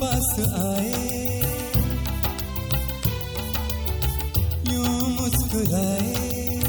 पास आए, यूं मुस्कुराए,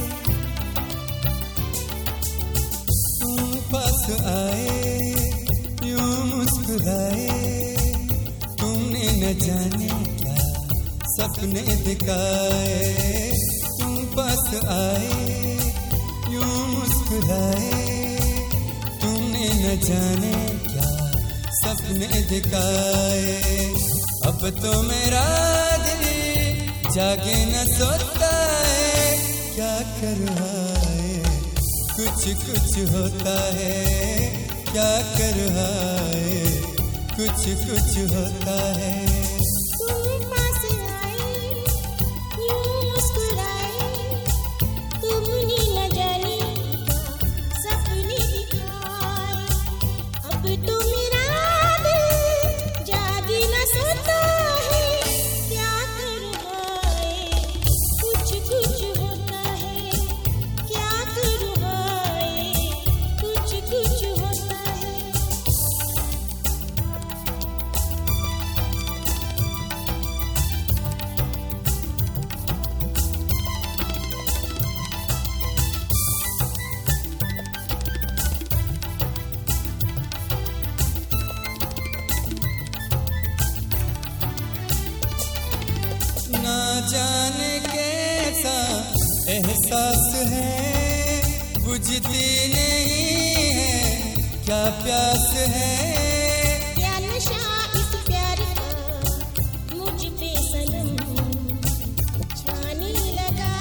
तुम पास आए, यूं मुस्कुराए, तुमने न जाने क्या सपने दिखाए। तुम पास आए, यूं मुस्कुराए, तुमने न जाने क्या सपने दिखाए। अब तो मेरा दिल जागे न सोता है, क्या कर रहा है कुछ कुछ होता है, क्या कर रहा है कुछ कुछ होता है। तुम पास आए, यूं मुस्कुराए, तुमने न जाने क्या सपने दिखाए। अब तो मेरा दिल जागे न सोता है, क्या कर रहा है कुछ कुछ होता है, क्या कर रहा है कुछ कुछ होता है। ना जाने कैसा एहसास है, बुझती नहीं है क्या प्यास है। क्या नशा इस प्यार का मुझ पे सनम छाने लगा।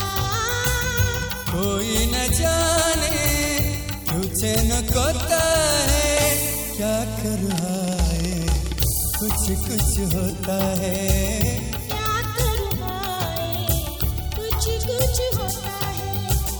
कोई न जाने क्यों चैन खोता है, क्या कर रहा है कुछ कुछ होता है। क्या कर रहा है कुछ कुछ होता है।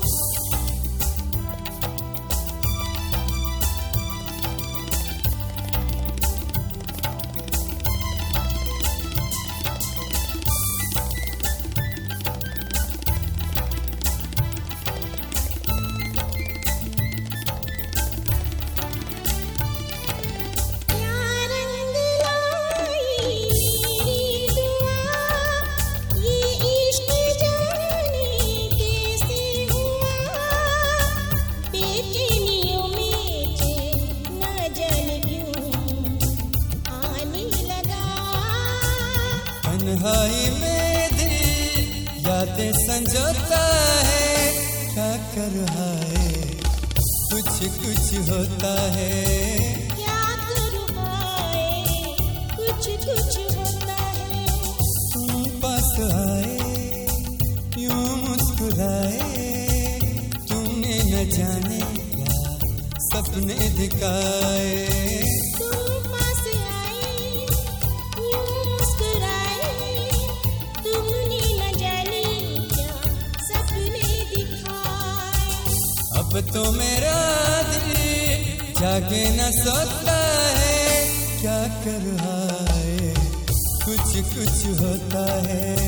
क्या रंग लाई मेरी दुआ, ये इश्क जाने कैसे हुआ। बेचैनियों में चैन न जाने क्यों आने लगा। तन्हाई में दिल यादें संजोता है, क्या कर रहा है कुछ कुछ होता है। क्या कर रहा है कुछ कुछ होता है। तुम पास आए, यूं मुस्कुराए, तुमने न जाने क्या सपने दिखाए। तुम पास आए, यूं मुस्कुराए, तुमने न जाने क्या सपने दिखाए। अब तो मेरा दिल जागे न सोता है, क्या कर रहा है कुछ कुछ होता है।